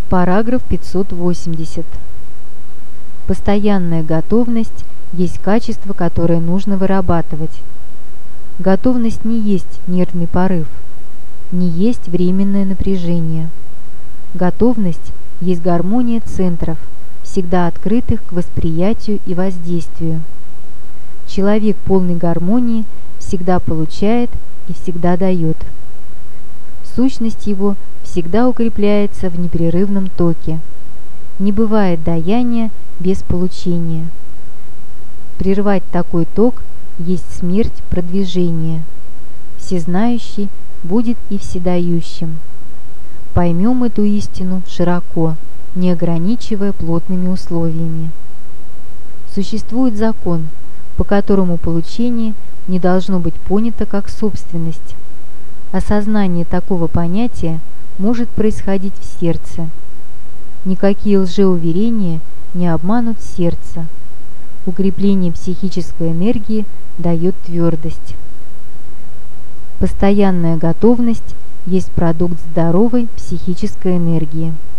Параграф 580. Постоянная готовность есть качество, которое нужно вырабатывать. Готовность не есть нервный порыв, не есть временное напряжение. Готовность есть гармония центров, всегда открытых к восприятию и воздействию. Человек полной гармонии всегда получает и всегда дает. Сущность его всегда укрепляется в непрерывном токе. Не бывает даяния без получения. Прервать такой ток есть смерть продвижения. Всезнающий будет и вседающим. Поймем эту истину широко, не ограничивая плотными условиями. Существует закон, по которому получение не должно быть понято как собственность. Осознание такого понятия может происходить в сердце. Никакие лжеуверения не обманут сердце. Укрепление психической энергии дает твердость. Постоянная готовность есть продукт здоровой психической энергии.